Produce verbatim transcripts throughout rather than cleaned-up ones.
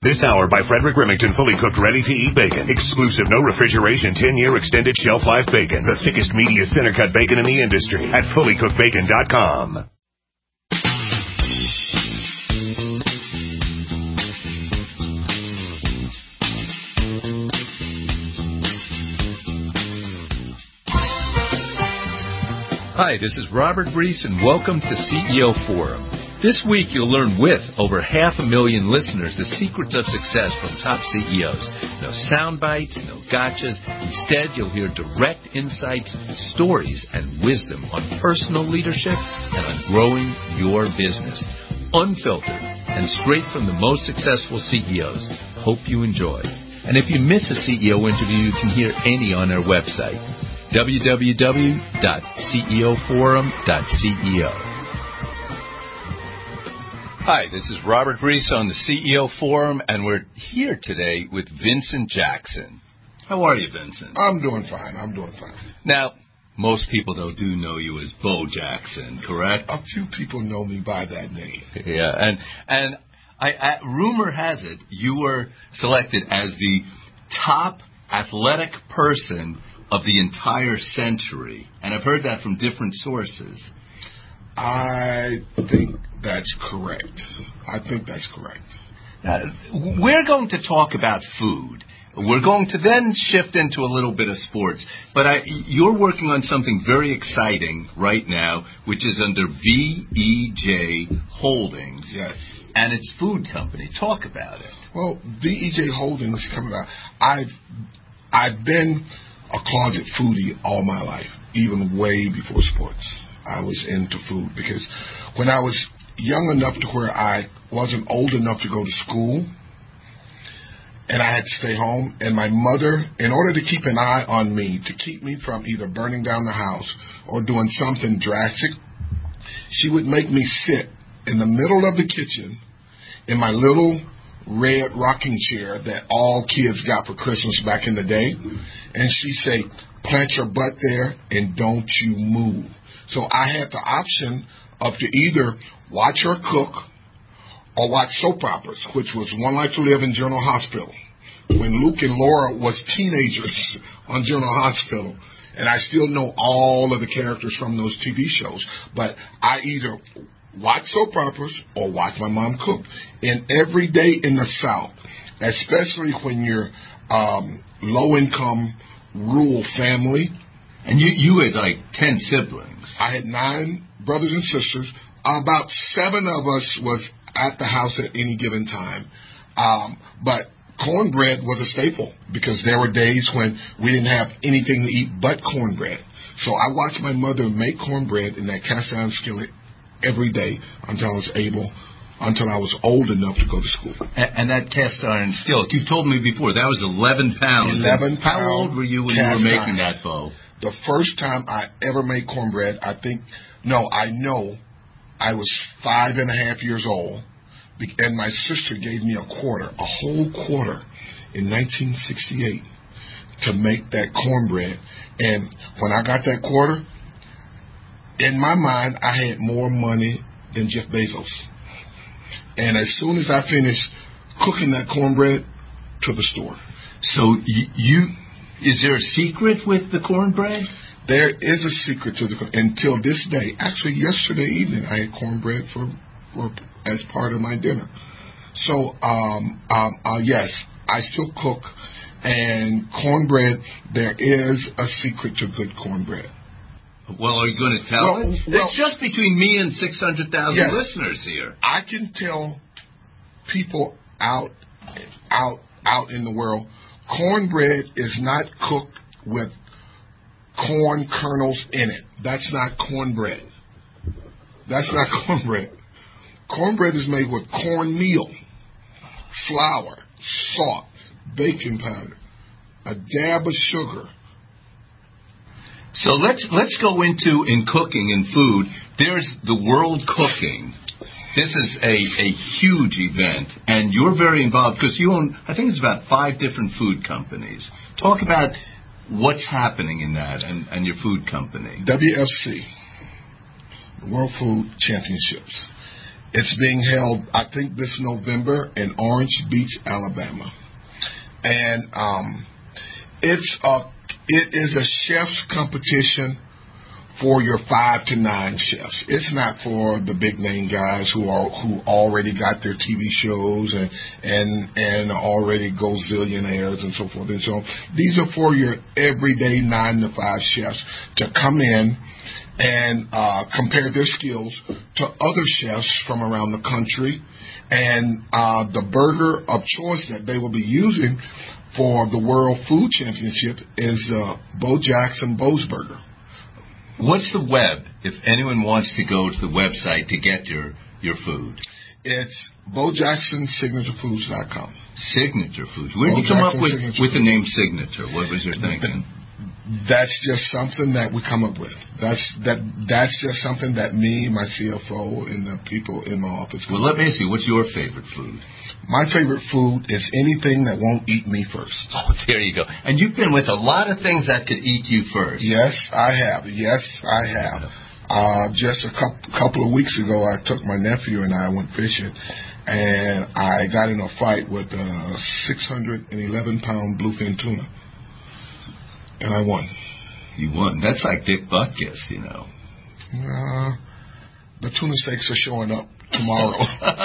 This hour by Frederick Remington, fully cooked, ready-to-eat bacon. Exclusive, no refrigeration, ten-year extended shelf life bacon. The thickest, meatiest, center-cut bacon in the industry at fully cooked bacon dot com. Hi, this is Robert Brees, and welcome to C E O Forum. This week, you'll learn with over half a million listeners the secrets of success from top C E Os. No sound bites, no gotchas. Instead, you'll hear direct insights, stories, and wisdom on personal leadership and on growing your business. Unfiltered and straight from the most successful C E Os. Hope you enjoy. And if you miss a C E O interview, you can hear any on our website, w w w dot c e o forum dot c e o. Hi, this is Robert Brees on the C E O Forum, and we're here today with Vincent Jackson. How are you, Vincent? I'm doing fine. I'm doing fine. Now, most people, though, do know you as Bo Jackson, correct? A few people know me by that name. Yeah, and and I, I, rumor has it you were selected as the top athletic person of the entire century, and I've heard that from different sources. I think that's correct. I think that's correct. Uh, we're going to talk about food. We're going to then shift into a little bit of sports. But I, you're working on something very exciting right now, which is under V E J Holdings. Yes. And it's food company. Talk about it. Well, V E J Holdings coming out. I've I've been a closet foodie all my life, even way before sports. I was into food because when I was young enough to where I wasn't old enough to go to school and I had to stay home, and my mother, in order to keep an eye on me, to keep me from either burning down the house or doing something drastic, she would make me sit in the middle of the kitchen in my little red rocking chair that all kids got for Christmas back in the day, and she'd say, plant your butt there and don't you move. So I had the option of to either watch her cook or watch soap operas, which was One Life to Live in General Hospital, when Luke and Laura was teenagers on General Hospital. And I still know all of the characters from those T V shows. But I either watch soap operas or watch my mom cook. And every day in the South, especially when you're um, low-income, rural family. And you, you had like ten siblings. I had nine brothers and sisters. About seven of us was at the house at any given time. Um, but cornbread was a staple because there were days when we didn't have anything to eat but cornbread. So I watched my mother make cornbread in that cast iron skillet every day until I was able, until I was old enough to go to school. And, and that cast iron skillet, you told me before, that was eleven pounds. eleven pounds. How old were you when you were making iron. that, Bo? The first time I ever made cornbread, I think, no, I know I was five and a half years old, and my sister gave me a quarter, a whole quarter in nineteen sixty-eight to make that cornbread. And when I got that quarter, in my mind, I had more money than Jeff Bezos. And as soon as I finished cooking that cornbread, to the store. So y- you... Is there a secret with the cornbread? There is a secret to the until this day. Actually, yesterday evening I had cornbread for, for as part of my dinner. So, um, um, uh, yes, I still cook, and cornbread. There is a secret to good cornbread. Well, are you going to tell well, it? Well, it's just between me and six hundred thousand yes, listeners here. I can tell people out, out, out in the world. Cornbread is not cooked with corn kernels in it. That's not cornbread. That's not cornbread. Cornbread is made with cornmeal, flour, salt, baking powder, a dab of sugar. So let's let's go into, in cooking and food, there's the World Cooking. This is a, a huge event, and you're very involved because you own, I think it's about five different food companies. Talk about what's happening in that and, and your food company. W F C, World Food Championships. It's being held, I think, this November in Orange Beach, Alabama. And um, it's a, it is a chef's competition for your five to nine chefs. It's not for the big name guys who are who already got their T V shows and and and already gazillionaires and so forth and so on. These are for your everyday nine to five chefs to come in and uh, compare their skills to other chefs from around the country. And uh, the burger of choice that they will be using for the World Food Championship is uh, Bo Jackson Bo's Burger. What's the web, if anyone wants to go to the website to get your, your food? It's Bo Jackson Signature Foods dot com. Signature Foods. Where did you come up with, with the name Signature? What was your thinking? That's just something that we come up with. That's that. That's just something that me, my C F O, and the people in my office. Well, let me ask you, what's your favorite food? My favorite food is anything that won't eat me first. Oh, there you go. And you've been with a lot of things that could eat you first. Yes, I have. Yes, I have. Uh, just a couple, couple of weeks ago, I took my nephew and I went fishing, and I got in a fight with a six hundred eleven pound bluefin tuna. And I won. You won. That's like Dick Butkus, you know. Uh, the tuna steaks are showing up tomorrow.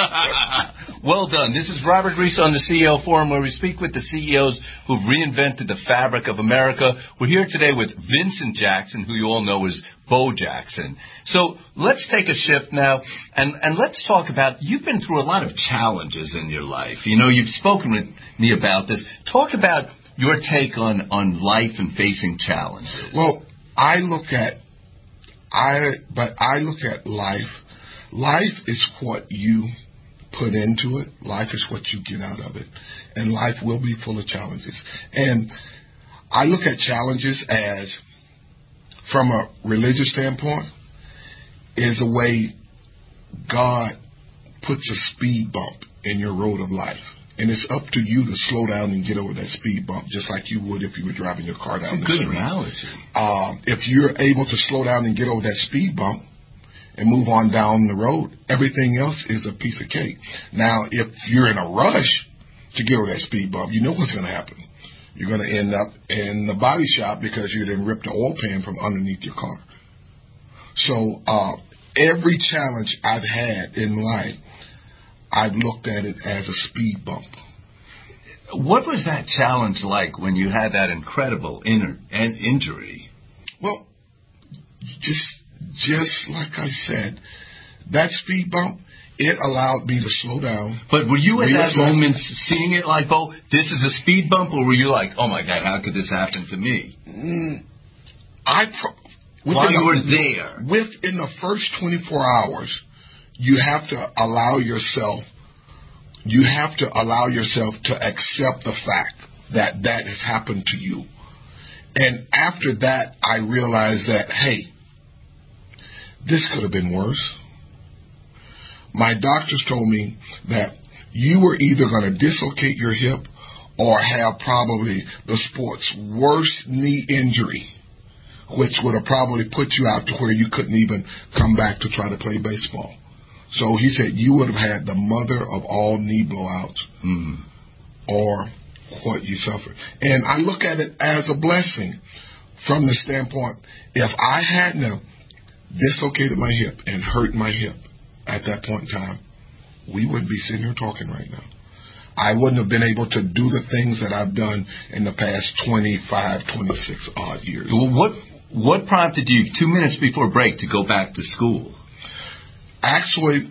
Well done. This is Robert Reese on the C E O Forum, where we speak with the C E Os who've reinvented the fabric of America. We're here today with Vincent Jackson, who you all know as Bo Jackson. So let's take a shift now, and, and let's talk about, you've been through a lot of challenges in your life. You know, you've spoken with me about this. Talk about your take on, on life and facing challenges. Well, I look at, I, but I look at life. Life is what you put into it. Life is what you get out of it. And life will be full of challenges. And I look at challenges as, from a religious standpoint, is a way God puts a speed bump in your road of life. And it's up to you to slow down and get over that speed bump, just like you would if you were driving your car down the street. Good analogy. Um, if you're able to slow down and get over that speed bump and move on down the road, everything else is a piece of cake. Now, if you're in a rush to get over that speed bump, you know what's going to happen. You're going to end up in the body shop because you didn't rip the oil pan from underneath your car. So uh, every challenge I've had in life, I've looked at it as a speed bump. What was that challenge like when you had that incredible in- in- injury? Well, just just like I said, that speed bump, it allowed me to slow down. But were you at reassess. that moment seeing it like, oh, this is a speed bump, or were you like, oh my God, how could this happen to me? Mm, I pro- While you the, were there. Within the first twenty-four hours, you have to allow yourself, you have to allow yourself to accept the fact that that has happened to you. And after that, I realized that, hey, this could have been worse. My doctors told me that you were either going to dislocate your hip or have probably the sport's worst knee injury, which would have probably put you out to where you couldn't even come back to try to play baseball. So he said you would have had the mother of all knee blowouts, mm. or what you suffered. And I look at it as a blessing from the standpoint, if I hadn't dislocated my hip and hurt my hip at that point in time, we wouldn't be sitting here talking right now. I wouldn't have been able to do the things that I've done in the past twenty-five, twenty-six odd years. Well, what, what prompted you two minutes before break to go back to school? Actually,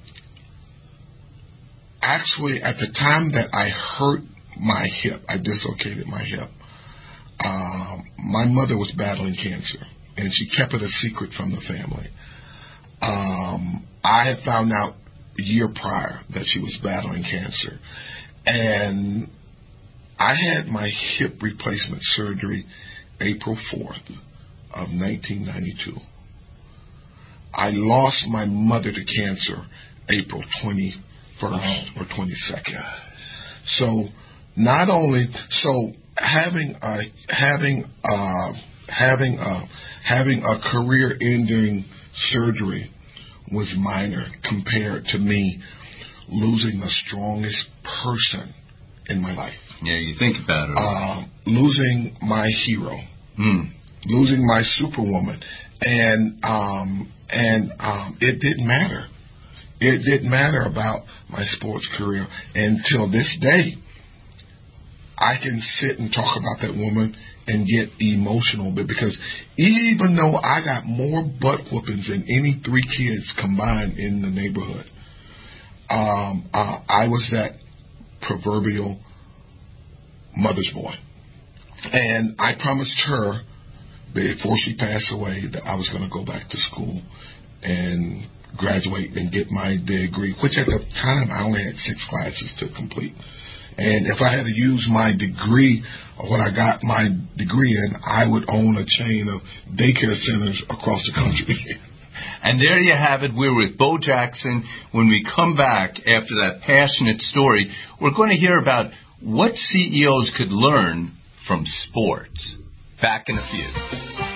actually, at the time that I hurt my hip, I dislocated my hip, um, my mother was battling cancer, and she kept it a secret from the family. Um, I had found out a year prior that she was battling cancer, and I had my hip replacement surgery April fourth of nineteen ninety-two. I lost my mother to cancer April twenty-first or twenty-second. So not only so having a having a, having a having a career-ending surgery was minor compared to me losing the strongest person in my life. Yeah, you think about it. Uh, losing my hero. Mm. Losing my superwoman. And um, and um, it didn't matter. It didn't matter about my sports career. Until this day, I can sit and talk about that woman and get emotional. But because even though I got more butt whoopings than any three kids combined in the neighborhood, um, uh, I was that proverbial mother's boy. And I promised her before she passed away that I was going to go back to school and graduate and get my degree, which at the time I only had six classes to complete. And if I had to use my degree, or what I got my degree in, I would own a chain of daycare centers across the country. And there you have it. We're with Bo Jackson. When we come back after that passionate story, we're going to hear about what C E Os could learn from sports. Back in a few.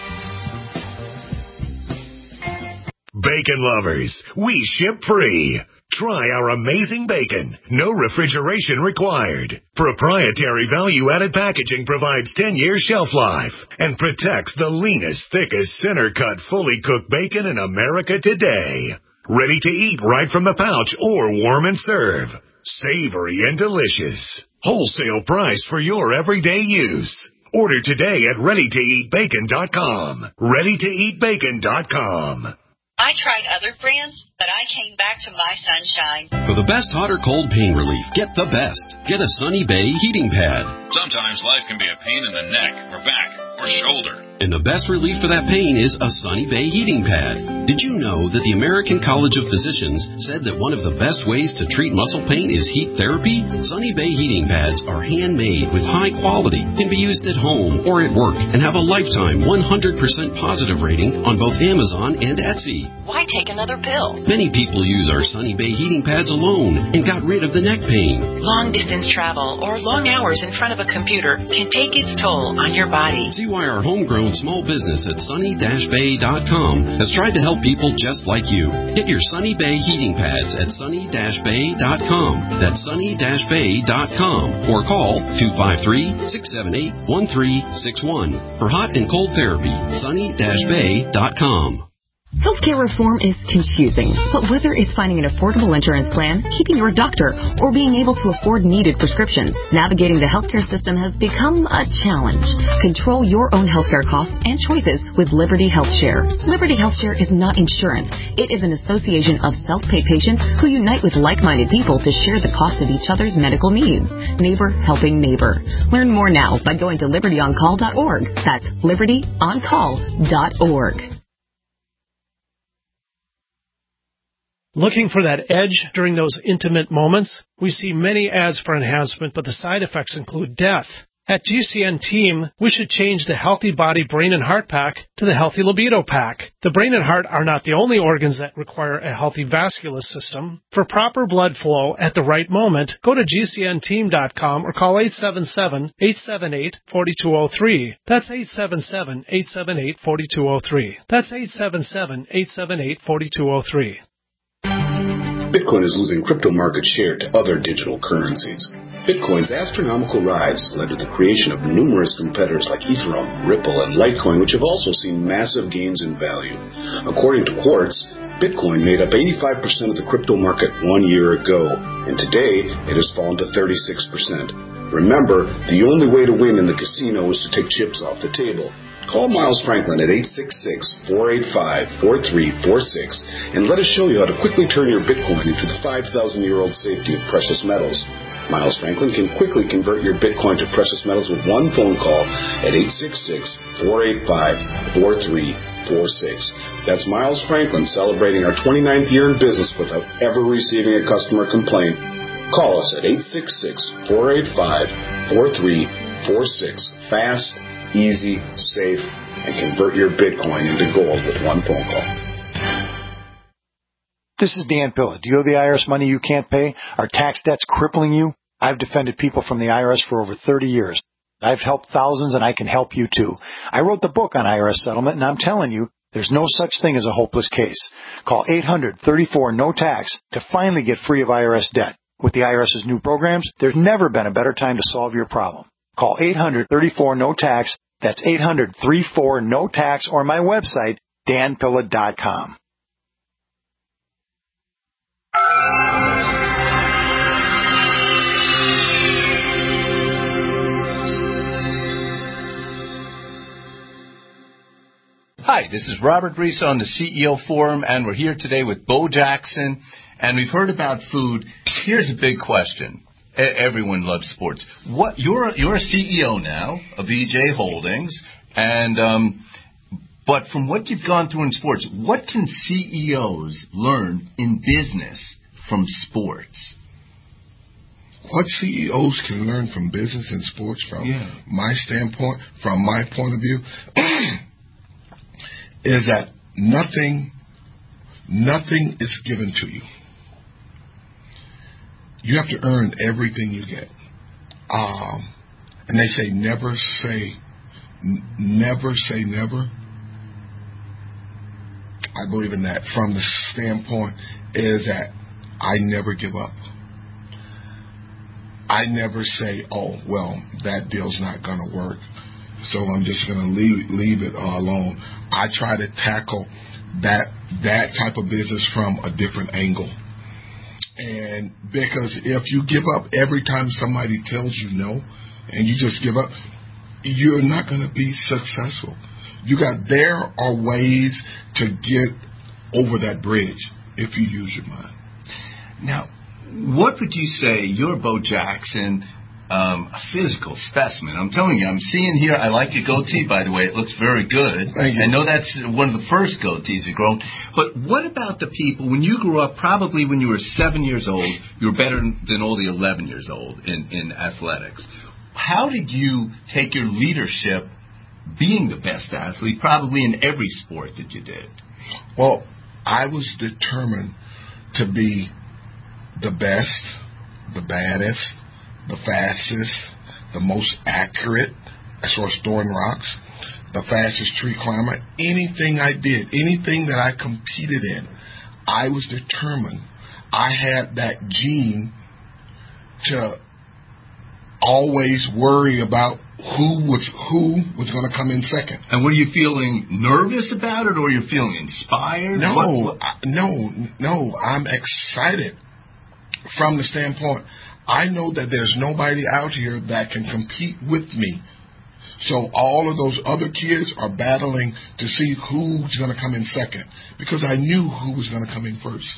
Bacon lovers, we ship free. Try our amazing bacon. No refrigeration required. Proprietary value-added packaging provides ten-year shelf life and protects the leanest, thickest, center-cut, fully cooked bacon in America today. Ready to eat right from the pouch or warm and serve. Savory and delicious. Wholesale price for your everyday use. Order today at ready to eat bacon dot com. ready to eat bacon dot com. I tried other brands, but I came back to My Sunshine. For the best hot or cold pain relief, get the best. Get a Sunny Bay heating pad. Sometimes life can be a pain in the neck or back or shoulder. And the best relief for that pain is a Sunny Bay heating pad. Did you know that the American College of Physicians said that one of the best ways to treat muscle pain is heat therapy? Sunny Bay heating pads are handmade with high quality, can be used at home or at work, and have a lifetime one hundred percent positive rating on both Amazon and Etsy. Why take another pill? Many people use our Sunny Bay heating pads alone and got rid of the neck pain. Long distance travel or long hours in front of a computer can take its toll on your body. See why our homegrown small business at sunny dash bay dot com has tried to help people just like you. Get your Sunny Bay heating pads at sunny dash bay dot com. That's sunny dash bay dot com. Or call two five three, six seven eight, one three six one. For hot and cold therapy, sunny dash bay dot com. Healthcare reform is confusing, but whether it's finding an affordable insurance plan, keeping your doctor, or being able to afford needed prescriptions, navigating the healthcare system has become a challenge. Control your own healthcare costs and choices with Liberty HealthShare. Liberty HealthShare is not insurance. It is an association of self-pay patients who unite with like-minded people to share the cost of each other's medical needs. Neighbor helping neighbor. Learn more now by going to liberty on call dot org. That's liberty on call dot org. Looking for that edge during those intimate moments? We see many ads for enhancement, but the side effects include death. At G C N Team, we should change the Healthy Body Brain and Heart Pack to the Healthy Libido Pack. The brain and heart are not the only organs that require a healthy vascular system. For proper blood flow at the right moment, go to G C N team dot com or call eight seven seven, eight seven eight, four two zero three. That's eight seven seven, eight seven eight, four two zero three. That's eight seven seven, eight seven eight, four two zero three. Bitcoin is losing crypto market share to other digital currencies. Bitcoin's astronomical rise has led to the creation of numerous competitors like Ethereum, Ripple, and Litecoin, which have also seen massive gains in value. According to Quartz, Bitcoin made up eighty-five percent of the crypto market one year ago, and today it has fallen to thirty-six percent. Remember, the only way to win in the casino is to take chips off the table. Call Miles Franklin at eight six six, four eight five, four three four six and let us show you how to quickly turn your Bitcoin into the five thousand year old safety of precious metals. Miles Franklin can quickly convert your Bitcoin to precious metals with one phone call at eight six six, four eight five, four three four six. That's Miles Franklin celebrating our twenty-ninth year in business without ever receiving a customer complaint. Call us at eight six six, four eight five, four three four six. Fast, easy, safe, and convert your Bitcoin into gold with one phone call. This is Dan Pilla. Do you owe the I R S money you can't pay? Are tax debts crippling you? I've defended people from the I R S for over thirty years. I've helped thousands, and I can help you too. I wrote the book on I R S settlement, and I'm telling you, There's no such thing as a hopeless case. Call eight hundred, thirty-four, no tax to finally get free of I R S debt. With the IRS's new programs, there's never been a better time to solve your problem. Call eight hundred, thirty-four, no tax. That's eight hundred, thirty-four, no tax, or my website, dan pilla dot com. Hi, this is Robert Reese on the C E O Forum, and we're here today with Bo Jackson, and we've heard about food. Here's a big question. E- everyone loves sports. What you're you're a C E O now of E J Holdings, and um, but from what you've gone through in sports, what can C E Os learn in business from sports? What C E Os can learn from business and sports, from yeah. my standpoint, from my point of view, is that nothing, nothing is given to you. You have to earn everything you get. Um, and they say never say, n- never say never. I believe in that. From the standpoint is that I never give up. I never say, oh, well, that deal's not going to work, so I'm just going to leave leave it uh, alone. I try to tackle that that type of business from a different angle. And because if you give up every time somebody tells you no, and you just give up, you're not going to be successful. You got there are ways to get over that bridge if you use your mind. Now, what would you say? You're Bo Jackson, um, a physical specimen. I'm telling you, I'm seeing here, I like your goatee, by the way. It looks very good. Thank you. I know that's one of the first goatees you've grown. But what about the people, when you grew up, probably when you were seven years old, you were better than all the eleven years old in, in athletics. How did you take your leadership, being the best athlete, probably in every sport that you did? Well, I was determined to be the best, the baddest, the fastest, the most accurate as far as throwing rocks, the fastest tree climber. Anything I did, anything that I competed in, I was determined. I had that gene to always worry about who was who was going to come in second. And were you feeling nervous about it, or you feeling inspired? No, what, what? I, no, no. I'm excited. From the standpoint, I know that there's nobody out here that can compete with me. So all of those other kids are battling to see who's going to come in second, because I knew who was going to come in first.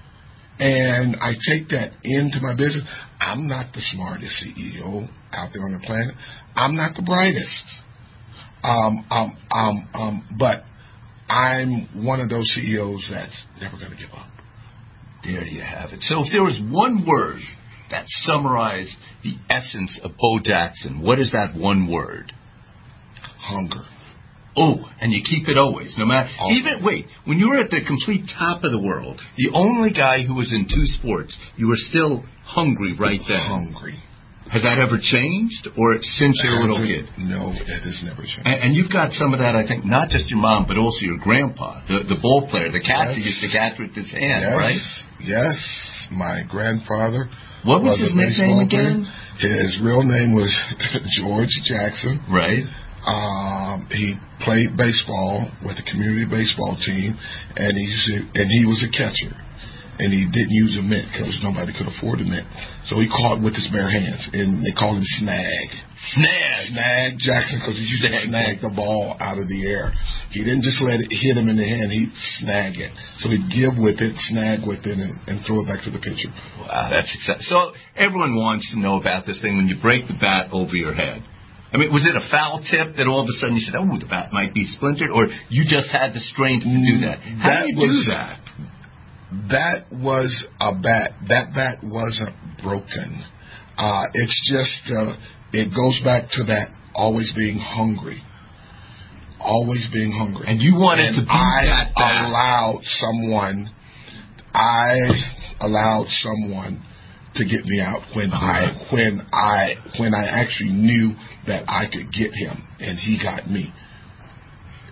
And I take that into my business. I'm not the smartest C E O out there on the planet. I'm not the brightest. Um, um, um, um, but I'm one of those C E Os that's never going to give up. There you have it. So if there was one word that summarized the essence of Bo Jackson, what is that one word? Hunger. Oh, and you keep it always, no matter. Always. Even, wait, when you were at the complete top of the world, the only guy who was in two sports, you were still hungry right then. Hungry. Has that ever changed, or since you were a little kid? No, it has never changed. And, and you've got some of that, I think, not just your mom, but also your grandpa, the, the ball player, the catcher yes. used to catch with his hand, yes. right? Yes, my grandfather. What was, was his nickname again? His real name was George Jackson. Right. Um, he played baseball with the community baseball team, and he used to, and he was a catcher. And he didn't use a mitt because nobody could afford a mitt. So he caught with his bare hands, and they called him Snag. Snag? Snag Jackson, because he used to snag the ball out of the air. He didn't just let it hit him in the hand, he'd snag it. So he'd give with it, snag with it, and, and throw it back to the pitcher. Wow, that's exciting. So everyone wants to know about this thing when you break the bat over your head. I mean, was it a foul tip that all of a sudden you said, oh, the bat might be splintered, or you just had the strength to do that? How that do you was, do that? That was a bat. That bat wasn't broken. Uh, it's just, uh, it goes back to that always being hungry. Always being hungry. And you wanted and to be I that bat. allowed someone, I allowed someone to get me out when uh-huh. I, when I, when I actually knew that I could get him, and he got me.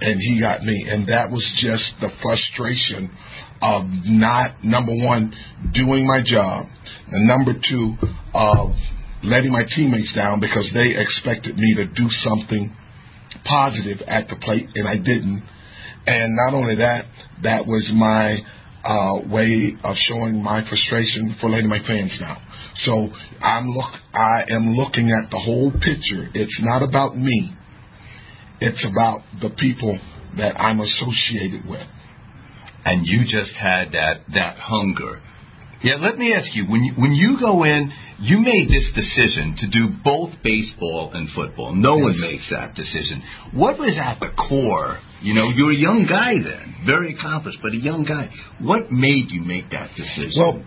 and he got me. And that was just the frustration of not, number one, doing my job, and number two, of letting my teammates down because they expected me to do something positive at the plate, and I didn't. And not only that, that was my uh, way of showing my frustration for letting my fans down. So I'm look, I am looking at the whole picture. It's not about me. It's about the people that I'm associated with. And you just had that that hunger. Yeah, let me ask you, when you, when you go in, you made this decision to do both baseball and football. No yes. one makes that decision. What was at the core? You know, you were a young guy then, very accomplished, but a young guy. What made you make that decision? Well,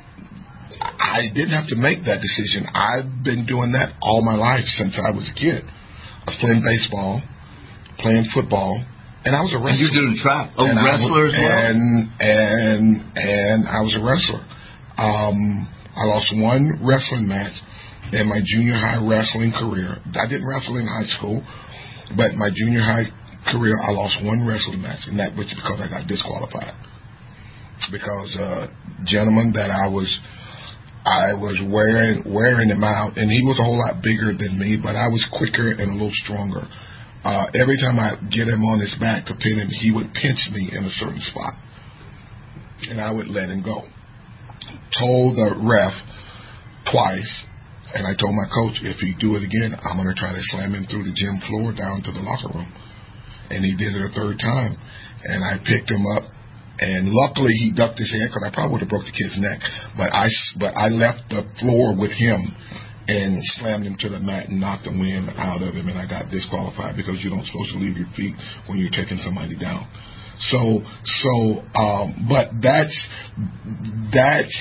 I didn't have to make that decision. I've been doing that all my life since I was a kid. I was playing baseball, playing football, and I was a wrestler. And you're doing track. Oh, and wrestler was, as well? And, and, and I was a wrestler. Um, I lost one wrestling match in my junior high wrestling career. I didn't wrestle in high school, but my junior high career, I lost one wrestling match, and that was because I got disqualified. Because a uh, gentleman that I was, I was wearing wearing him out, and he was a whole lot bigger than me, but I was quicker and a little stronger. Uh, every time I get him on his back to pin him, he would pinch me in a certain spot, and I would let him go. Told the ref twice, and I told my coach, if he do it again, I'm going to try to slam him through the gym floor down to the locker room. And he did it a third time, and I picked him up, and luckily he ducked his head because I probably would have broke the kid's neck. But I, but I left the floor with him and slammed him to the mat and knocked the wind out of him, and I got disqualified because you're not supposed to leave your feet when you're taking somebody down. So, so, um, but that's, that's,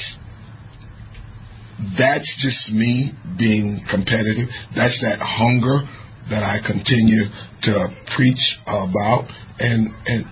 that's just me being competitive. That's that hunger that I continue to preach about. And, and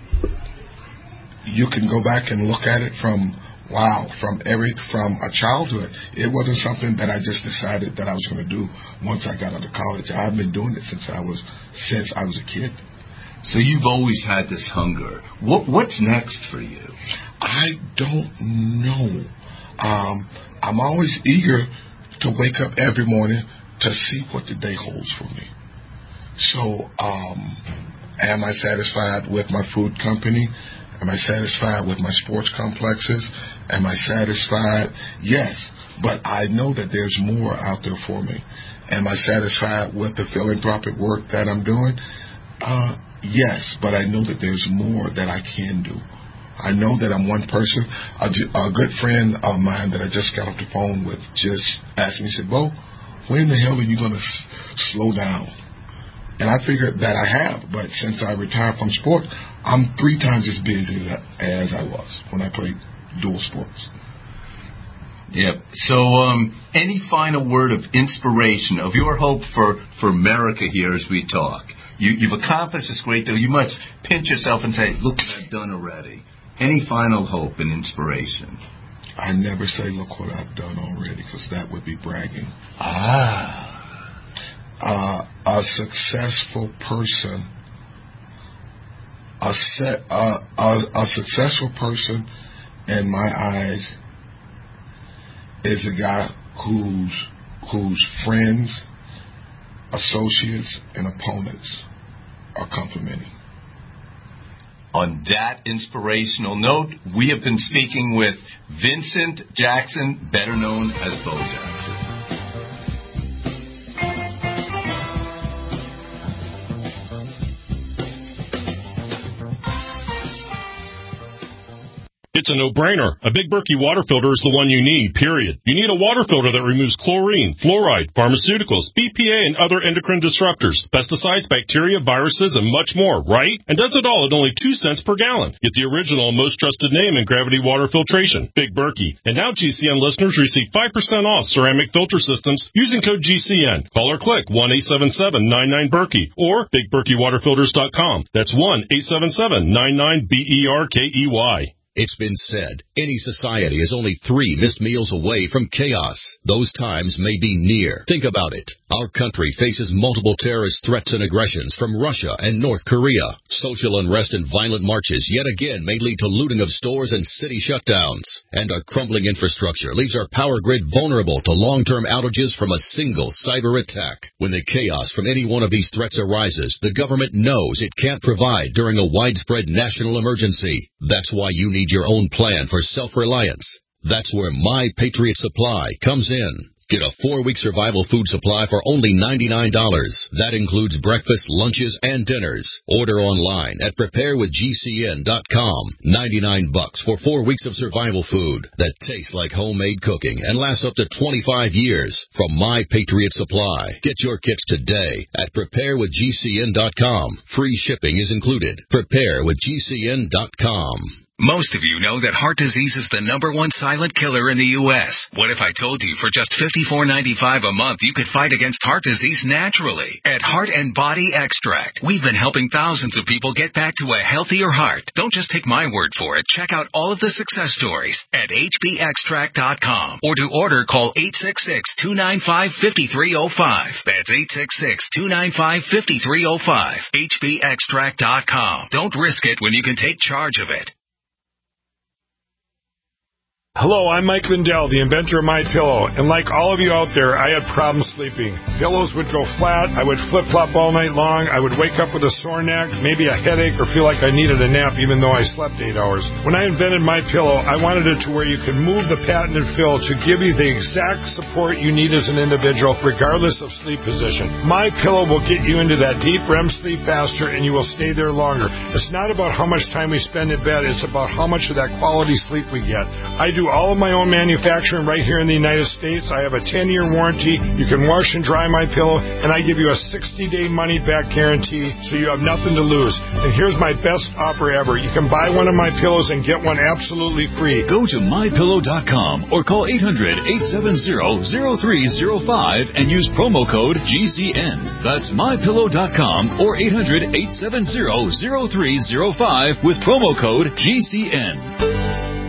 you can go back and look at it from, wow, from every, from a childhood. It wasn't something that I just decided that I was going to do once I got out of college. I've been doing it since I was, since I was a kid. So you've always had this hunger. What What's next for you? I don't know. Um, I'm always eager to wake up every morning to see what the day holds for me. So, um, am I satisfied with my food company? Am I satisfied with my sports complexes? Am I satisfied? Yes, but I know that there's more out there for me. Am I satisfied with the philanthropic work that I'm doing? Uh, yes, but I know that there's more that I can do. I know that I'm one person. A, a good friend of mine that I just got off the phone with just asked me, he said, Bo, when the hell are you going to s- slow down? And I figured that I have, but since I retired from sport, I'm three times as busy as I was when I played dual sports. Yep. So um, any final word of inspiration, of your hope for, for America here as we talk? You, you've accomplished this great deal. You must pinch yourself and say, look what I've done already. Any final hope and inspiration? I never say, look what I've done already, because that would be bragging. Ah. Uh, a successful person, a, set, uh, a, a successful person in my eyes is a guy whose, whose friends, associates, and opponents are complimenting. On that inspirational note, we have been speaking with Vincent Jackson, better known as Bo Jackson. It's a no-brainer. A Big Berkey water filter is the one you need, period. You need a water filter that removes chlorine, fluoride, pharmaceuticals, B P A, and other endocrine disruptors, pesticides, bacteria, viruses, and much more, right? And does it all at only two cents per gallon. Get the original and most trusted name in gravity water filtration, Big Berkey. And now G C N listeners receive five percent off ceramic filter systems using code G C N. Call or click one eight seven seven nine nine Berkey or big berkey water filters dot com. That's one eight seven seven nine nine B E R K E Y. It's been said, any society is only three missed meals away from chaos. Those times may be near. Think about it. Our country faces multiple terrorist threats and aggressions from Russia and North Korea. Social unrest and violent marches yet again may lead to looting of stores and city shutdowns. And our crumbling infrastructure leaves our power grid vulnerable to long-term outages from a single cyber attack. When the chaos from any one of these threats arises, the government knows it can't provide during a widespread national emergency. That's why you need your own plan for self-reliance. That's where My Patriot Supply comes in. Get a four-week survival food supply for only ninety-nine dollars. That includes breakfast, lunches, and dinners. Order online at prepare with G C N dot com. ninety-nine bucks for four weeks of survival food that tastes like homemade cooking and lasts up to twenty-five years from My Patriot Supply. Get your kits today at prepare with G C N dot com. Free shipping is included. prepare with G C N dot com. Most of you know that heart disease is the number one silent killer in the U S What if I told you for just fifty-four ninety-five a month you could fight against heart disease naturally? At Heart and Body Extract, we've been helping thousands of people get back to a healthier heart. Don't just take my word for it. Check out all of the success stories at H B extract dot com. Or to order, call eight six six, two nine five, five three zero five. That's eight six six, two nine five, five three zero five. H B extract dot com. Don't risk it when you can take charge of it. Hello, I'm Mike Lindell, the inventor of MyPillow, and like all of you out there, I had problems sleeping. Pillows would go flat, I would flip-flop all night long, I would wake up with a sore neck, maybe a headache, or feel like I needed a nap even though I slept eight hours. When I invented MyPillow, I wanted it to where you could move the patented fill to give you the exact support you need as an individual, regardless of sleep position. MyPillow will get you into that deep R E M sleep faster, and you will stay there longer. It's not about how much time we spend in bed, it's about how much of that quality sleep we get. I do all of my own manufacturing right here in the United States. I have a ten-year warranty. You can wash and dry my pillow, and I give you a sixty-day money-back guarantee, so you have nothing to lose. And here's my best offer ever. You can buy one of my pillows and get one absolutely free. Go to my pillow dot com or call eight hundred, eight seven zero, zero three zero five and use promo code G C N. That's my pillow dot com or eight hundred, eight seven zero, zero three zero five with promo code G C N.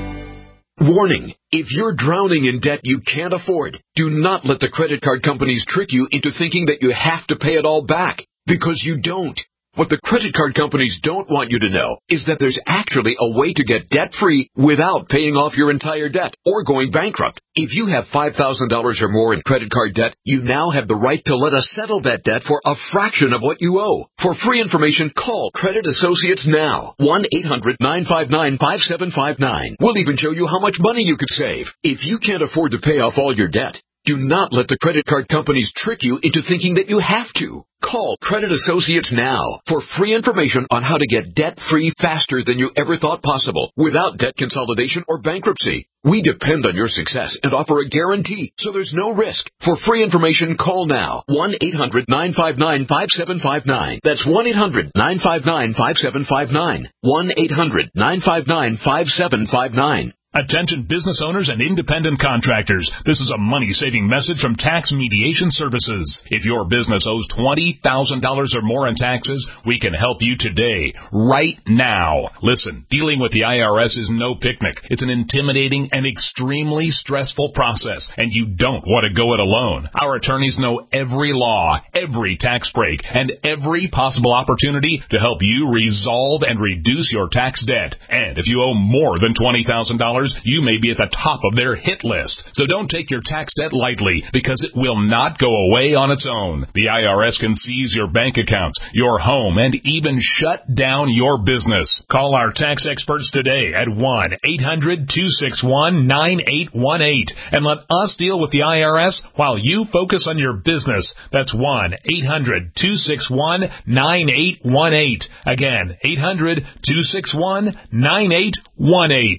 Warning, if you're drowning in debt you can't afford, do not let the credit card companies trick you into thinking that you have to pay it all back, because you don't. What the credit card companies don't want you to know is that there's actually a way to get debt-free without paying off your entire debt or going bankrupt. If you have five thousand dollars or more in credit card debt, you now have the right to let us settle that debt for a fraction of what you owe. For free information, call Credit Associates now. one eight hundred, nine five nine, five seven five nine. We'll even show you how much money you could save. If you can't afford to pay off all your debt, do not let the credit card companies trick you into thinking that you have to. Call Credit Associates now for free information on how to get debt-free faster than you ever thought possible without debt consolidation or bankruptcy. We depend on your success and offer a guarantee, so there's no risk. For free information, call now. one eight hundred, nine five nine, five seven five nine. That's one eight hundred, nine five nine, five seven five nine. one eight hundred, nine five nine, five seven five nine. Attention business owners and independent contractors. This is a money-saving message from Tax Mediation Services. If your business owes twenty thousand dollars or more in taxes, we can help you today, right now. Listen, dealing with the I R S is no picnic. It's an intimidating and extremely stressful process, and you don't want to go it alone. Our attorneys know every law, every tax break, and every possible opportunity to help you resolve and reduce your tax debt. And if you owe more than twenty thousand dollars, you may be at the top of their hit list. So don't take your tax debt lightly, because it will not go away on its own. The I R S can seize your bank accounts, your home, and even shut down your business. Call our tax experts today at one eight hundred, two six one, nine eight one eight and let us deal with the I R S while you focus on your business. That's one eight hundred, two six one, nine eight one eight. Again, eight hundred, two six one, nine eight one eight.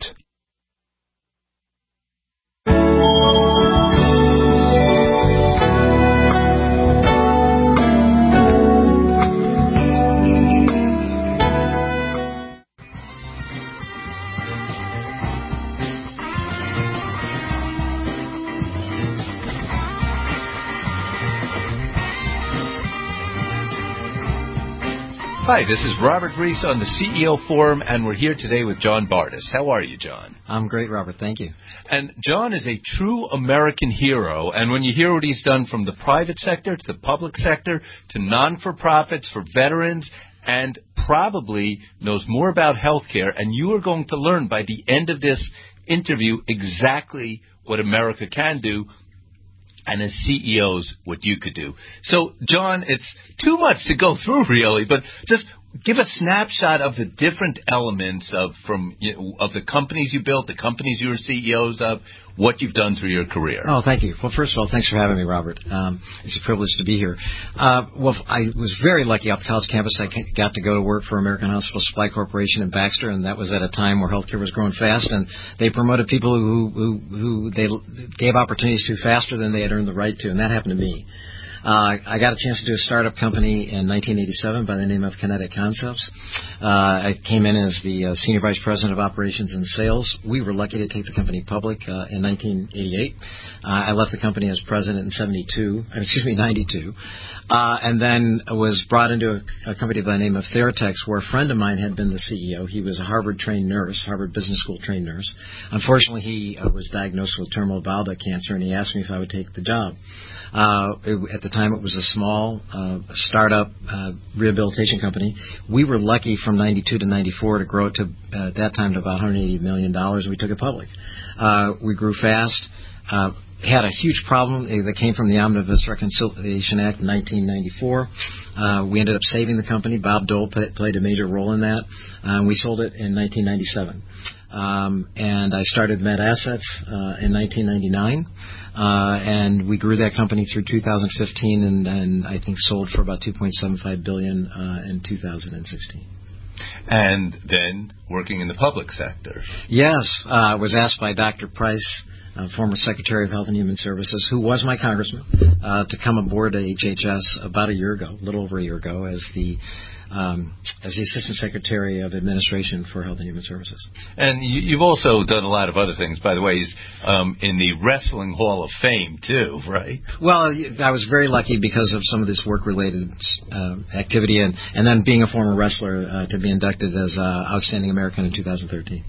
Hi, this is Robert Reese on the C E O Forum, and we're here today with John Bardis. How are you, John? I'm great, Robert. Thank you. And John is a true American hero, and when you hear what he's done from the private sector to the public sector to non-for-profits for veterans, and probably knows more about healthcare, and you are going to learn by the end of this interview exactly what America can do, and as C E Os, what you could do. So, John, it's too much to go through, really, but just give a snapshot of the different elements of from you know, of the companies you built, the companies you were C E Os of, what you've done through your career. Oh, thank you. Well, first of all, thanks for having me, Robert. Um, it's a privilege to be here. Uh, well, I was very lucky off the college campus. I got to go to work for American Hospital Supply Corporation in Baxter, and that was at a time where healthcare was growing fast, and they promoted people who, who, who they gave opportunities to faster than they had earned the right to, and that happened to me. Uh, I got a chance to do a startup company in nineteen eighty-seven by the name of Kinetic Concepts. Uh, I came in as the uh, Senior Vice President of Operations and Sales. We were lucky to take the company public uh, in nineteen eighty-eight. Uh, I left the company as president in seventy-two, excuse me, ninety-two, uh, and then was brought into a, a company by the name of Theratex, where a friend of mine had been the C E O. He was a Harvard-trained nurse, Harvard Business School-trained nurse. Unfortunately, he uh, was diagnosed with terminal bowel duct cancer, and he asked me if I would take the job. Uh, it, at the time, it was a small uh, startup uh, rehabilitation company. We were lucky from ninety-two to ninety-four to grow it to, uh, at that time, to about one hundred eighty million dollars, and we took it public. Uh, we grew fast, uh, had a huge problem that came from the Omnibus Reconciliation Act in nineteen ninety-four. Uh, we ended up saving the company. Bob Dole p- played a major role in that. Uh, and we sold it in nineteen ninety-seven. Um, and I started Med Assets uh, in nineteen ninety-nine. Uh, and we grew that company through two thousand fifteen, and, and I think sold for about two point seven five billion dollars uh, in two thousand sixteen. And then working in the public sector. Yes, uh, I was asked by Doctor Price, uh, former Secretary of Health and Human Services, who was my congressman, uh, to come aboard at H H S about a year ago, a little over a year ago, as the Um, as the Assistant Secretary of Administration for Health and Human Services. And you, you've also done a lot of other things, by the way, um, in the Wrestling Hall of Fame, too, right? Well, I was very lucky because of some of this work-related uh, activity, and, and then being a former wrestler uh, to be inducted as uh, Outstanding American in two thousand thirteen.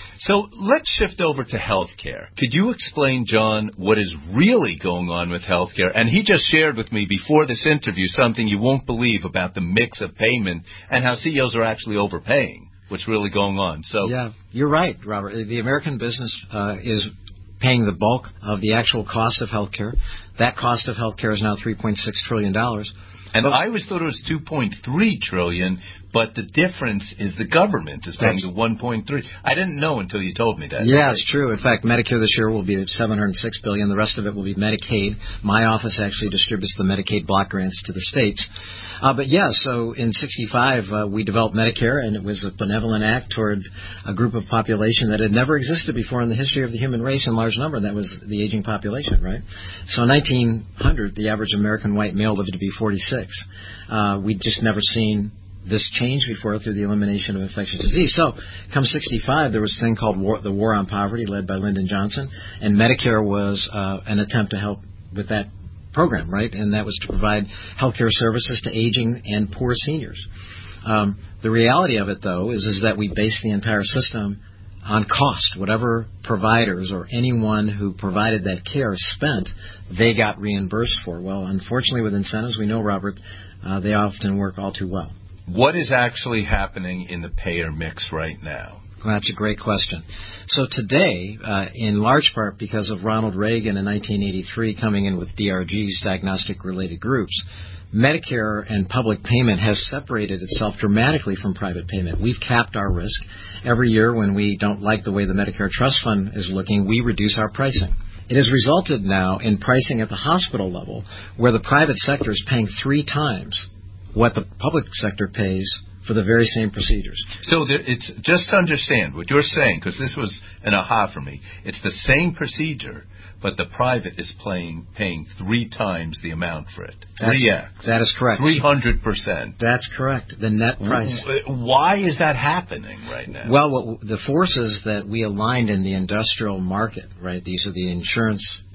So let's shift over to healthcare. Could you explain, John, what is really going on with healthcare? And he just shared with me before this interview something you won't believe about the mix of payment and how C E Os are actually overpaying. What's really going on? So yeah, you're right, Robert. The American business uh, is paying the bulk of the actual cost of healthcare. That cost of healthcare is now three point six trillion dollars. And I always thought it was two point three trillion dollars, but the difference is the government is paying the one point three. I didn't know until you told me that. Yeah, it's true. In fact, Medicare this year will be at seven hundred six billion dollars. The rest of it will be Medicaid. My office actually distributes the Medicaid block grants to the states. Uh, but yeah, so in sixty-five, uh, we developed Medicare, and it was a benevolent act toward a group of population that had never existed before in the history of the human race in large number, and that was the aging population, right? So in nineteen hundred, the average American white male lived to be forty-six. Uh, we'd just never seen this change before through the elimination of infectious disease. So, come sixty-five, there was a thing called war, the War on Poverty, led by Lyndon Johnson, and Medicare was uh, an attempt to help with that program, right? And that was to provide health care services to aging and poor seniors. Um, the reality of it, though, is, is that we base the entire system on cost. Whatever providers or anyone who provided that care spent, they got reimbursed for. Well, unfortunately, with incentives, we know, Robert, uh, they often work all too well. What is actually happening in the payer mix right now? Well, that's a great question. So today, uh, in large part because of Ronald Reagan in nineteen eighty-three coming in with D R Gs, diagnostic-related groups, Medicare and public payment has separated itself dramatically from private payment. We've capped our risk. Every year when we don't like the way the Medicare Trust Fund is looking, we reduce our pricing. It has resulted now in pricing at the hospital level where the private sector is paying three times what the public sector pays for the very same procedures. So there, it's just to understand what you're saying, because this was an aha for me. It's the same procedure, but the private is playing, paying three times the amount for it. three X. That is correct. three hundred percent. That's correct. The net price. Why is that happening right now? Well, what, the forces that we aligned in the industrial market, right, these are the insurance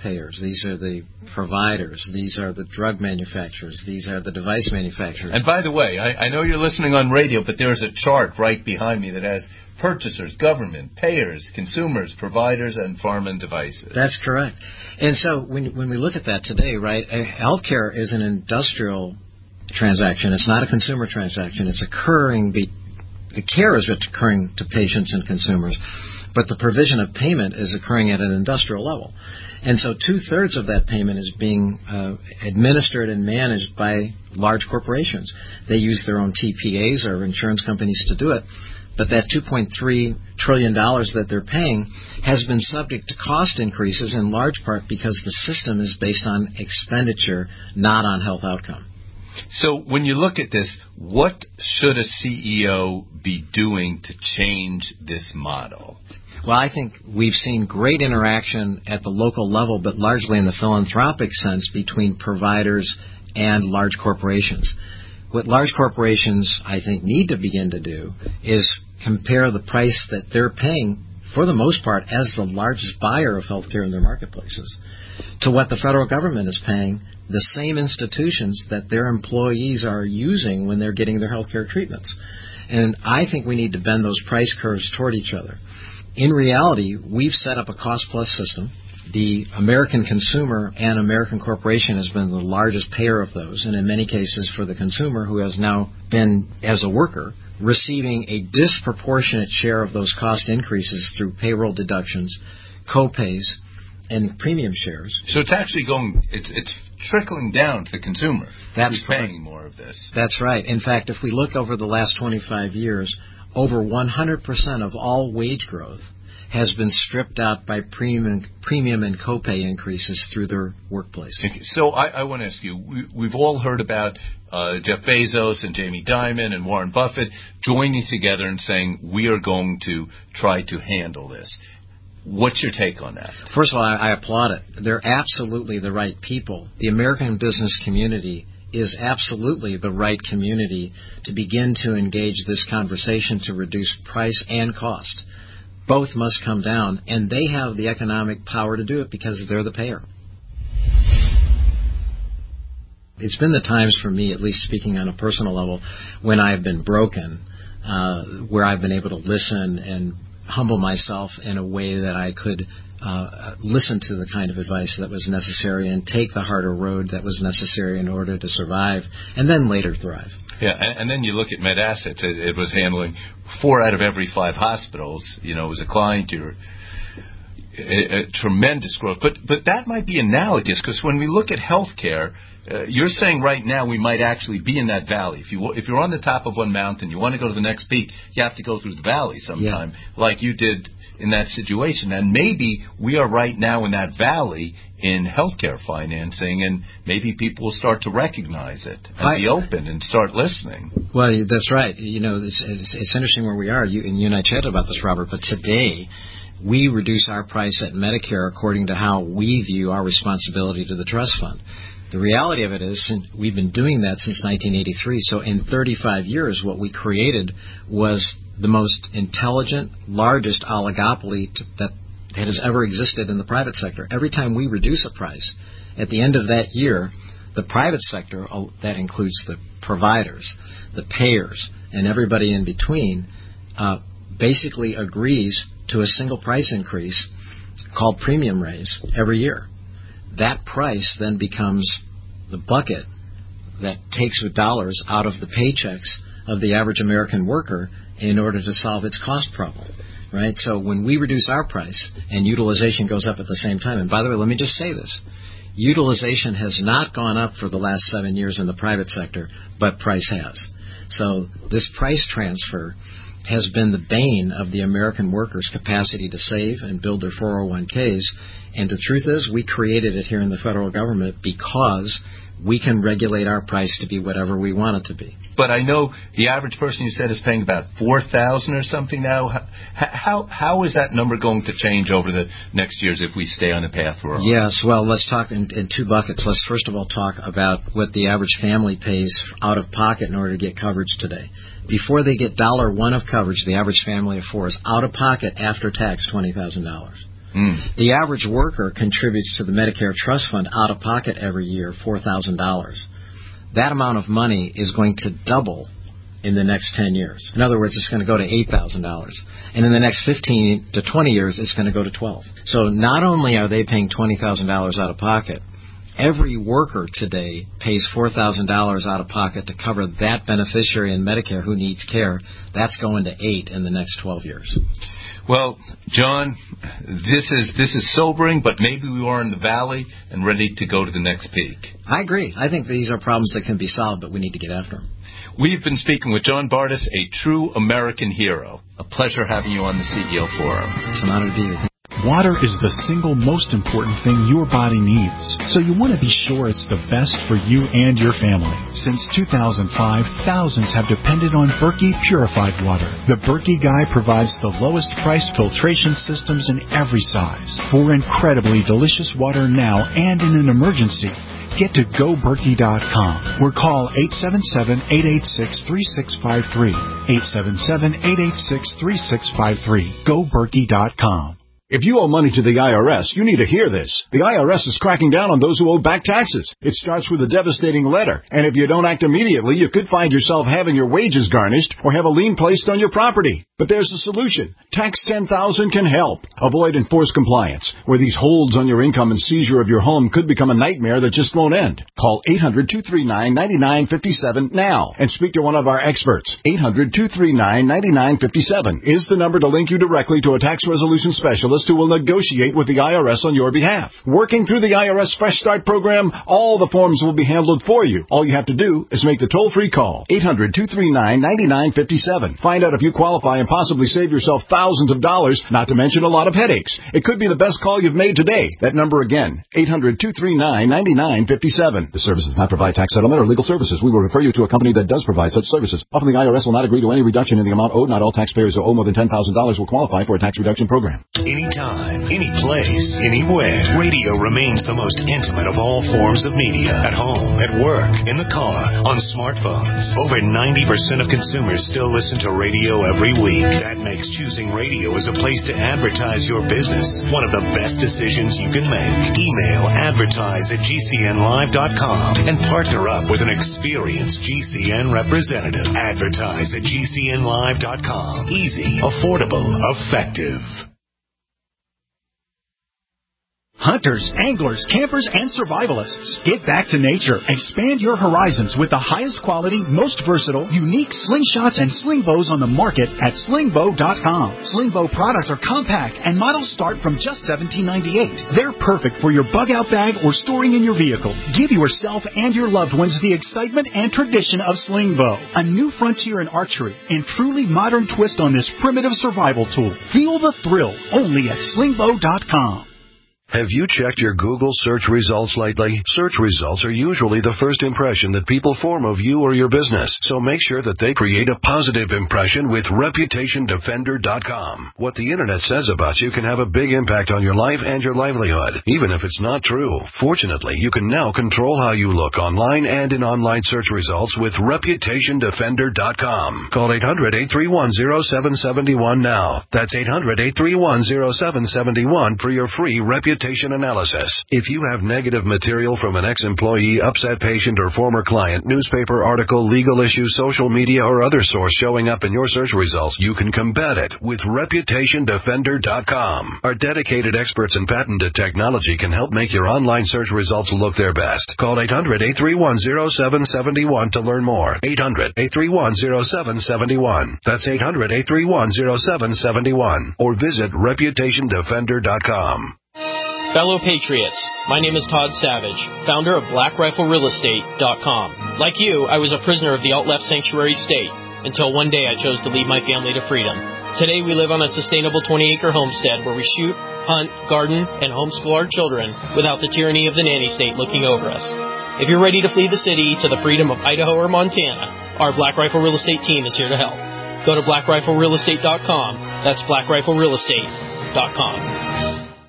payers. These are the providers. These are the drug manufacturers. These are the device manufacturers. And by the way, I, I know you're listening on radio, but there's a chart right behind me that has purchasers, government, payers, consumers, providers, and pharma and devices. That's correct. And so when when we look at that today, right, healthcare is an industrial transaction. It's not a consumer transaction. It's occurring, be, the care is occurring to patients and consumers, but the provision of payment is occurring at an industrial level. And so two-thirds of that payment is being uh, administered and managed by large corporations. They use their own T P As or insurance companies to do it, but that two point three trillion dollars that they're paying has been subject to cost increases in large part because the system is based on expenditure, not on health outcome. So when you look at this, what should a C E O be doing to change this model? Well, I think we've seen great interaction at the local level, but largely in the philanthropic sense between providers and large corporations. What large corporations, I think, need to begin to do is compare the price that they're paying, for the most part, as the largest buyer of healthcare in their marketplaces, to what the federal government is paying the same institutions that their employees are using when they're getting their healthcare treatments. And I think we need to bend those price curves toward each other. In reality, we've set up a cost-plus system. The American consumer and American corporation has been the largest payer of those, and in many cases for the consumer, who has now been, as a worker, receiving a disproportionate share of those cost increases through payroll deductions, co-pays, and premium shares. So it's actually going, it's it's trickling down to the consumer. That's who's paying more of this. That's right. In fact, if we look over the last twenty-five years, over one hundred percent of all wage growth has been stripped out by premium, premium and copay increases through their workplace. So I, I want to ask you, we, we've all heard about uh, Jeff Bezos and Jamie Dimon and Warren Buffett joining together and saying, we are going to try to handle this. What's your take on that? First of all, I, I applaud it. They're absolutely the right people. The American business community is absolutely the right community to begin to engage this conversation to reduce price and cost. Both must come down, and they have the economic power to do it because they're the payer. It's been the times for me, at least speaking on a personal level, when I've been broken, uh, where I've been able to listen and humble myself in a way that I could uh, listen to the kind of advice that was necessary and take the harder road that was necessary in order to survive and then later thrive. Yeah, and, and then you look at MedAssets. It, it was handling four out of every five hospitals. You know, it was a client. You're a, a tremendous growth. But but that might be analogous because when we look at healthcare, uh, you're saying right now we might actually be in that valley. If you if you're on the top of one mountain, you want to go to the next peak, you have to go through the valley sometime, yeah. like you did in that situation. And maybe we are right now in that valley in healthcare financing, and maybe people will start to recognize it and I, be open and start listening. Well, that's right. You know, it's, it's, it's interesting where we are. You, and you and I chatted about this, Robert, but today we reduce our price at Medicare according to how we view our responsibility to the trust fund. The reality of it is we've been doing that since nineteen eighty-three. So in thirty-five years, what we created was the most intelligent, largest oligopoly to, that that has ever existed in the private sector. Every time we reduce a price, at the end of that year, the private sector, that includes the providers, the payers, and everybody in between, uh, basically agrees to a single price increase called premium raise every year. That price then becomes the bucket that takes the dollars out of the paychecks of the average American worker in order to solve its cost problem, right? So when we reduce our price and utilization goes up at the same time, and by the way, let me just say this, utilization has not gone up for the last seven years in the private sector, but price has. So this price transfer has been the bane of the American worker's capacity to save and build their four oh one k's. And the truth is, we created it here in the federal government because we can regulate our price to be whatever we want it to be. But I know the average person you said is paying about four thousand dollars or something now. How, how how is that number going to change over the next years if we stay on the path we're on? Yes, well, let's talk in, in two buckets. Let's first of all talk about what the average family pays out of pocket in order to get coverage today. Before they get dollar one of coverage, the average family of four is out of pocket after tax twenty thousand dollars. Mm. The average worker contributes to the Medicare Trust Fund out of pocket every year four thousand dollars. That amount of money is going to double in the next ten years. In other words, it's going to go to eight thousand dollars. And in the next fifteen to twenty years, it's going to go to twelve thousand dollars. So not only are they paying twenty thousand dollars out of pocket, every worker today pays four thousand dollars out of pocket to cover that beneficiary in Medicare who needs care. That's going to eight in the next twelve years. Well, John, this is this is sobering, but maybe we are in the valley and ready to go to the next peak. I agree. I think these are problems that can be solved, but we need to get after them. We've been speaking with John Bardis, a true American hero. A pleasure having you on the C E O Forum. It's an honor to be here. Water is the single most important thing your body needs, so you want to be sure it's the best for you and your family. Since two thousand five, thousands have depended on Berkey purified water. The Berkey Guy provides the lowest price filtration systems in every size. For incredibly delicious water now and in an emergency, get to go berkey dot com or call eight seven seven, eight eight six, three six five three. eight seven seven, eight eight six, three six five three. go berkey dot com. If you owe money to the I R S, you need to hear this. The I R S is cracking down on those who owe back taxes. It starts with a devastating letter, and if you don't act immediately, you could find yourself having your wages garnished or have a lien placed on your property. But there's a solution. Tax ten thousand can help. Avoid enforced compliance, where these holds on your income and seizure of your home could become a nightmare that just won't end. Call eight hundred, two three nine, nine nine five seven now and speak to one of our experts. eight hundred, two three nine, nine nine five seven is the number to link you directly to a tax resolution specialist who will negotiate with the I R S on your behalf. Working through the I R S Fresh Start program, all the forms will be handled for you. All you have to do is make the toll-free call. eight hundred, two three nine, nine nine five seven. Find out if you qualify and possibly save yourself thousands of dollars, not to mention a lot of headaches. It could be the best call you've made today. That number again, eight hundred, two three nine, nine nine five seven. The service does not provide tax settlement or legal services. We will refer you to a company that does provide such services. Often the I R S will not agree to any reduction in the amount owed. Not all taxpayers who owe more than ten thousand dollars will qualify for a tax reduction program. Anytime, any place, anywhere, radio remains the most intimate of all forms of media. At home, at work, in the car, on smartphones. Over ninety percent of consumers still listen to radio every week. That makes choosing radio as a place to advertise your business one of the best decisions you can make. Email advertise at G C N live dot com and partner up with an experienced G C N representative. Advertise at G C N live dot com. Easy, affordable, effective. Hunters, anglers, campers, and survivalists. Get back to nature. Expand your horizons with the highest quality, most versatile, unique slingshots and sling bows on the market at sling bow dot com. Sling bow products are compact and models start from just seventeen ninety-eight. They're perfect for your bug-out bag or storing in your vehicle. Give yourself and your loved ones the excitement and tradition of sling bow. A new frontier in archery and truly modern twist on this primitive survival tool. Feel the thrill only at sling bow dot com. Have you checked your Google search results lately? Search results are usually the first impression that people form of you or your business, so make sure that they create a positive impression with reputation defender dot com. What the internet says about you can have a big impact on your life and your livelihood, even if it's not true. Fortunately, you can now control how you look online and in online search results with reputation defender dot com. Call eight hundred, eight three one, zero seven seven one now. That's eight hundred, eight three one, zero seven seven one for your free reputation analysis. If you have negative material from an ex-employee, upset patient, or former client, newspaper article, legal issue, social media, or other source showing up in your search results, you can combat it with reputation defender dot com. Our dedicated experts in patented technology can help make your online search results look their best. Call eight hundred, eight three one, zero seven seven one to learn more. eight hundred, eight three one, zero seven seven one. That's eight hundred, eight three one, zero seven seven one. Or visit reputation defender dot com. Fellow Patriots, my name is Todd Savage, founder of black rifle real estate dot com. Like you, I was a prisoner of the alt-left sanctuary state until one day I chose to lead my family to freedom. Today we live on a sustainable twenty-acre homestead where we shoot, hunt, garden, and homeschool our children without the tyranny of the nanny state looking over us. If you're ready to flee the city to the freedom of Idaho or Montana, our Black Rifle Real Estate team is here to help. Go to black rifle real estate dot com. That's black rifle real estate dot com.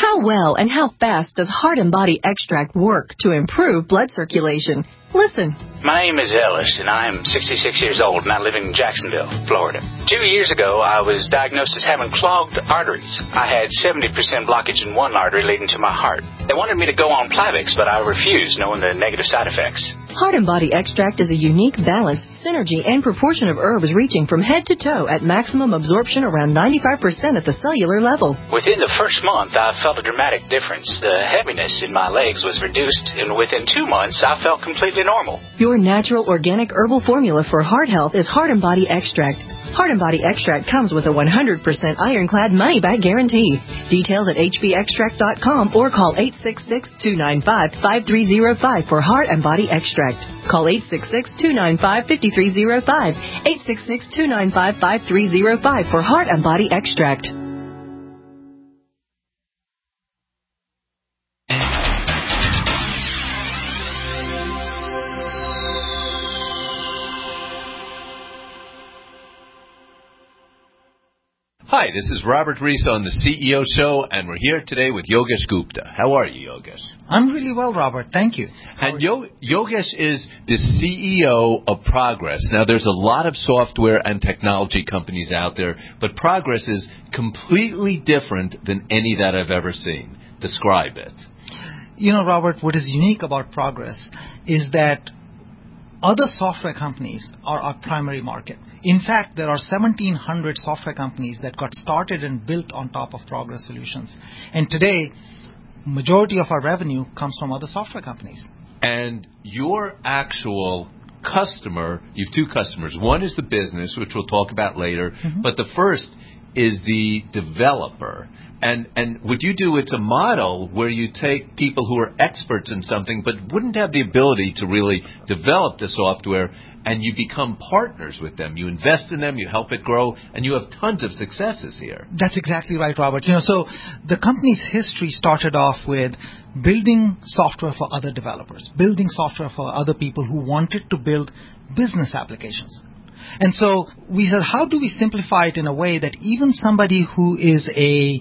How well and how fast does Heart and Body Extract work to improve blood circulation? Listen. My name is Ellis, and I am sixty-six years old, and I live in Jacksonville, Florida. Two years ago, I was diagnosed as having clogged arteries. I had seventy percent blockage in one artery leading to my heart. They wanted me to go on Plavix, but I refused, knowing the negative side effects. Heart and Body Extract is a unique balance, synergy, and proportion of herbs reaching from head to toe at maximum absorption around ninety-five percent at the cellular level. Within the first month, I felt a dramatic difference. The heaviness in my legs was reduced, and within two months, I felt completely normal. Your natural organic herbal formula for heart health is Heart and Body Extract. Heart and Body Extract comes with a one hundred percent ironclad money-back guarantee. Details at h b extract dot com or call eight six six, two nine five, five three zero five for Heart and Body Extract. Call eight six six, two nine five, five three zero five, eight six six, two nine five, five three zero five for Heart and Body Extract. Hi, this is Robert Reese on the C E O Show, and we're here today with Yogesh Gupta. How are you, Yogesh? I'm really well, Robert. Thank you. How and Yo- Yogesh is the C E O of Progress. Now, there's a lot of software and technology companies out there, but Progress is completely different than any that I've ever seen. Describe it. You know, Robert, what is unique about Progress is that other software companies are our primary market. In fact, there are seventeen hundred software companies that got started and built on top of Progress Solutions. And today, majority of our revenue comes from other software companies. And your actual customer, you have two customers. One is the business, which we'll talk about later, mm-hmm. but the first is the developer. And and what you do, it's a model where you take people who are experts in something but wouldn't have the ability to really develop the software, and you become partners with them. You invest in them, you help it grow, and you have tons of successes here. That's exactly right, Robert. You know, so the company's history started off with building software for other developers, building software for other people who wanted to build business applications. And so we said, how do we simplify it in a way that even somebody who is a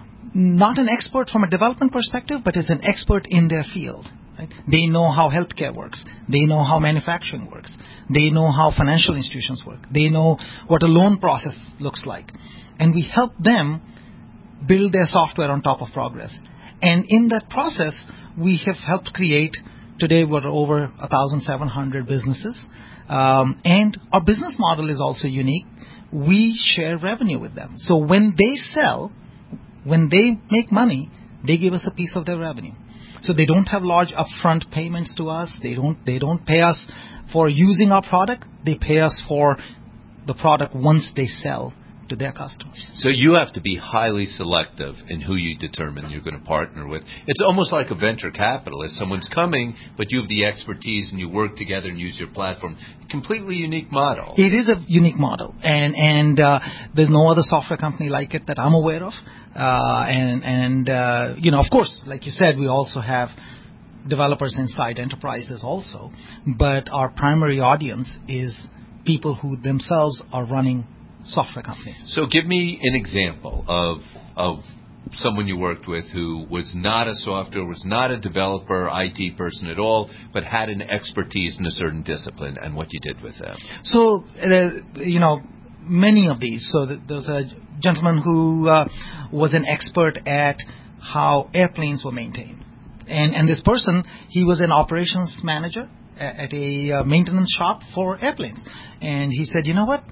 not an expert from a development perspective, but is an expert in their field, right? They know how healthcare works. They know how manufacturing works. They know how financial institutions work. They know what a loan process looks like. And we help them build their software on top of Progress. And in that process, we have helped create, today we're over one thousand seven hundred businesses. Um, and our business model is also unique. We share revenue with them. So when they sell, when they make money, they give us a piece of their revenue. So they don't have large upfront payments to us. They don't, they don't pay us for using our product. They pay us for the product once they sell to their customers. So you have to be highly selective in who you determine you're going to partner with. It's almost like a venture capitalist. Someone's coming, but you have the expertise and you work together and use your platform. Completely unique model. It is a unique model, and and uh, there's no other software company like it that I'm aware of. Uh, and and uh, you know, of course, like you said, we also have developers inside enterprises also, but our primary audience is people who themselves are running software companies. So give me an example of of someone you worked with who was not a software, was not a developer, I T person at all, but had an expertise in a certain discipline, and what you did with them. So, uh, you know, many of these. So th- there's a gentleman who uh, was an expert at how airplanes were maintained. And, and this person, he was an operations manager at a uh, maintenance shop for airplanes. And he said, you know what?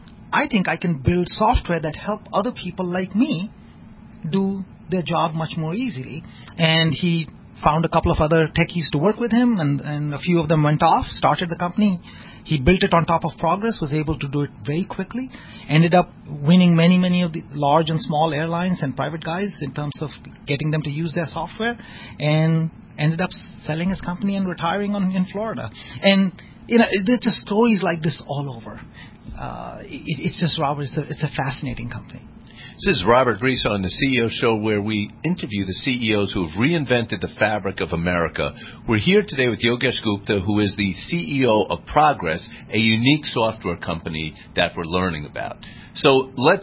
I think I can build software that help other people like me do their job much more easily. And he found a couple of other techies to work with him, and, and a few of them went off, started the company. He built it on top of Progress, was able to do it very quickly, ended up winning many, many of the large and small airlines and private guys in terms of getting them to use their software, and ended up selling his company and retiring on, in Florida. And, you know, there's just stories like this all over. Uh, it, it's just, Robert, it's a, it's a fascinating company. This is Robert Reese on the C E O Show, where we interview the C E Os who have reinvented the fabric of America. We're here today with Yogesh Gupta, who is the C E O of Progress, a unique software company that we're learning about. So let's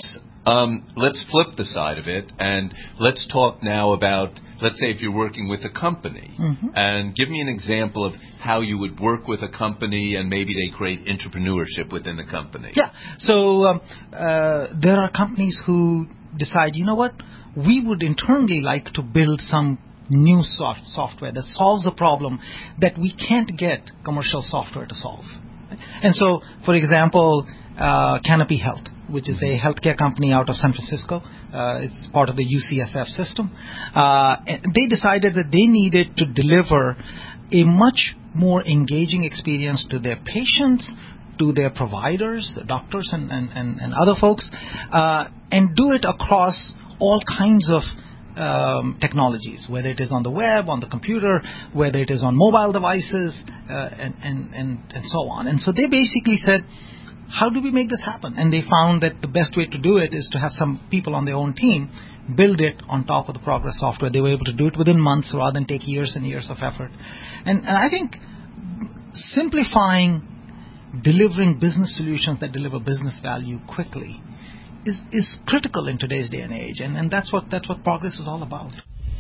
Um, let's flip the side of it, and let's talk now about, let's say if you're working with a company, mm-hmm. and give me an example of how you would work with a company and maybe they create entrepreneurship within the company. Yeah. So um, uh, there are companies who decide, you know what, we would internally like to build some new soft software that solves a problem that we can't get commercial software to solve. And so, for example, uh, Canopy Health, which is a healthcare company out of San Francisco. Uh, it's part of the U C S F system. Uh, and they decided that they needed to deliver a much more engaging experience to their patients, to their providers, the doctors and, and, and, and other folks, uh, and do it across all kinds of um, technologies, whether it is on the web, on the computer, whether it is on mobile devices, uh, and, and, and, and so on. And so they basically said, how do we make this happen? And they found that the best way to do it is to have some people on their own team build it on top of the Progress software. They were able to do it within months rather than take years and years of effort. And, and I think simplifying, delivering business solutions that deliver business value quickly is, is critical in today's day and age. And, and that's what that's what Progress is all about.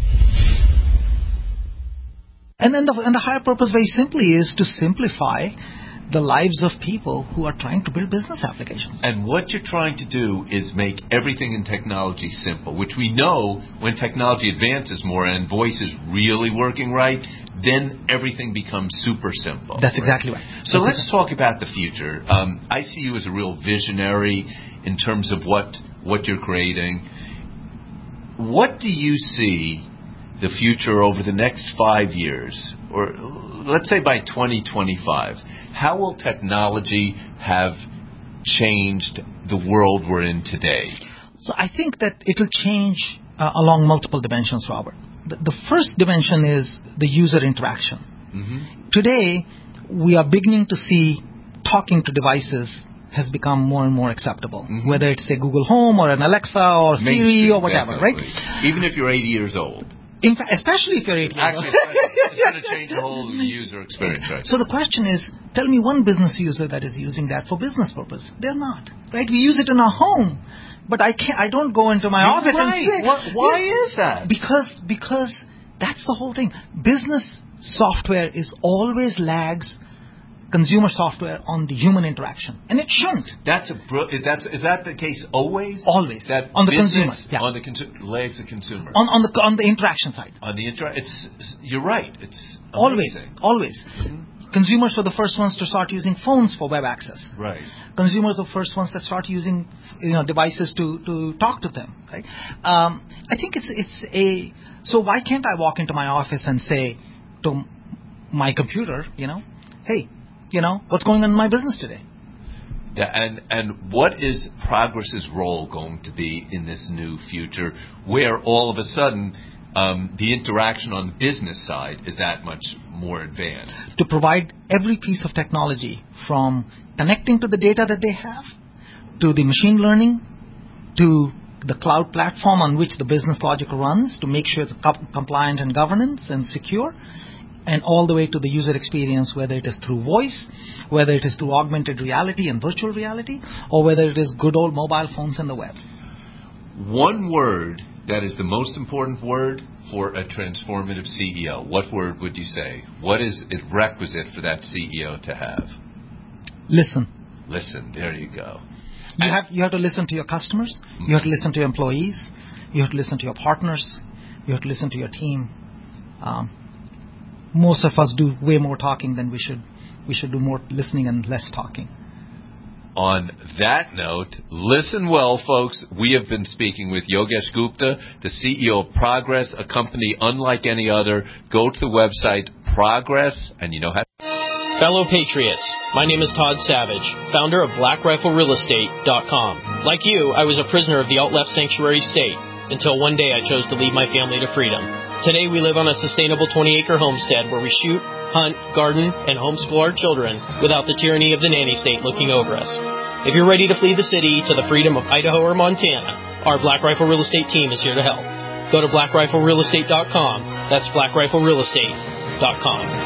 And then the, and the higher purpose very simply is to simplify the lives of people who are trying to build business applications. And what you're trying to do is make everything in technology simple, which we know when technology advances more and voice is really working right, then everything becomes super simple. That's right? exactly right. So That's let's exactly. talk about the future. Um, I see you as a real visionary in terms of what what you're creating. What do you see the future over the next five years, or let's say by twenty twenty-five, how will technology have changed the world we're in today? So I think that it will change uh, along multiple dimensions, Robert. The, the first dimension is the user interaction. Mm-hmm. Today, we are beginning to see talking to devices has become more and more acceptable, mm-hmm. whether it's a Google Home or an Alexa or Siri or whatever, definitely. right? Even if you're eighty years old. In fact, especially if you're eighty years old. It's going to change the whole user experience, right? So the question is, tell me one business user that is using that for business purpose. They're not, right? We use it in our home, but I can't. I don't go into my You're office right. and say, what, why yeah, is that? Because because that's the whole thing. Business software is always lags consumer software on the human interaction, and it shouldn't. That's a that's is that the case always? Always that on the business, consumer, yeah. on the consu- lags the consumer. On on the on the interaction side. On the inter, it's you're right. It's always amazing. always. Mm-hmm. Consumers were the first ones to start using phones for web access. Right. Consumers are the first ones that start using, you know, devices to, to talk to them. Right. Um, I think it's it's a. So why can't I walk into my office and say to my computer, you know, hey, you know, what's going on in my business today? Yeah, and and what is Progress's role going to be in this new future, where all of a sudden um, the interaction on the business side is that much more advanced? To provide every piece of technology, from connecting to the data that they have, to the machine learning, to the cloud platform on which the business logic runs, to make sure it's compliant and governance and secure, and all the way to the user experience, whether it is through voice, whether it is through augmented reality and virtual reality, or whether it is good old mobile phones and the web. One word that is the most important word for a transformative C E O, what word would you say? What is it requisite for that C E O to have? Listen. Listen, there you go. You have, you have to listen to your customers, mm-hmm. you have to listen to your employees, you have to listen to your partners, you have to listen to your team. Um, Most of us do way more talking than we should. We should do more listening and less talking. On that note, listen well, folks. We have been speaking with Yogesh Gupta, the C E O of Progress, a company unlike any other. Go to the website Progress, and you know how. Fellow Patriots, my name is Todd Savage, founder of Black Rifle Real Estate dot com. Like you, I was a prisoner of the alt-left sanctuary state until one day I chose to lead my family to freedom. Today we live on a sustainable twenty-acre homestead where we shoot, hunt, garden, and homeschool our children without the tyranny of the nanny state looking over us. If you're ready to flee the city to the freedom of Idaho or Montana, our Black Rifle Real Estate team is here to help. Go to Black Rifle Real Estate dot com. That's Black Rifle Real Estate dot com.